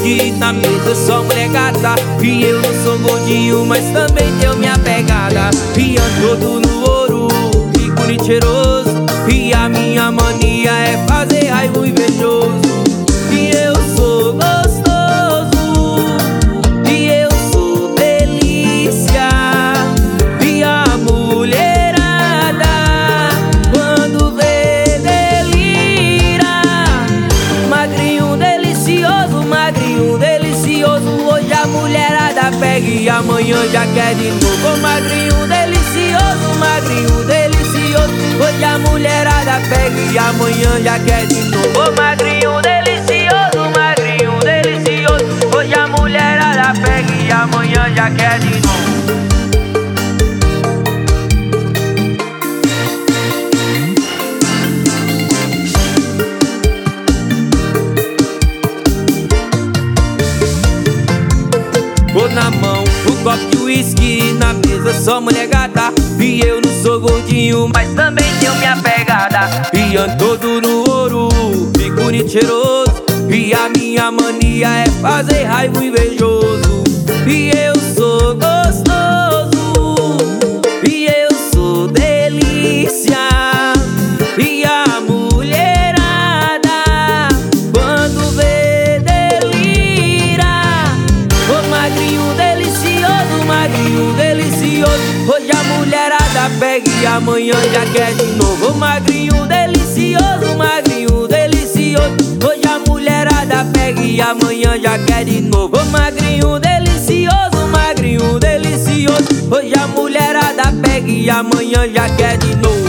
uísque na mesa, só mulher gata. E eu não sou gordinho, mas também tenho minha pegada. E ando todo no ouro, e bonito cheiroso. E a minha mania é fazer raiva invejoso. E eu sou gostoso, e eu sou delícia. E a mulherada, quando vê, delira. Magrinho delicioso, magrinho delicioso. Hoje a mulherada pega e amanhã já quer de novo. Magrinho delicioso, magrinho delicioso. Hoje a mulherada pega e amanhã já quer de novo. Magrinho delicioso, magrinho delicioso. Hoje a mulherada pega e amanhã já quer de novo. Vou na mão, um copo de uísque na mesa, só mulher gata. E eu não sou gordinho, mas também tenho minha pegada. E ando todo no ouro, fico bonito cheiroso. E a minha mania é fazer raiva invejoso. E eu sou gostoso, e eu sou delícia. E a mulherada, quando vê, delira. Ô magrinho delicioso, magrinho delicioso. Hoje a mulherada pega e amanhã já quer de novo. Ô magrinho delicioso, magrinho delicioso. Hoje a mulherada pega e amanhã já quer de novo. Ô magrinho delicioso, magrinho delicioso. Hoje a mulherada pega e amanhã já quer de novo.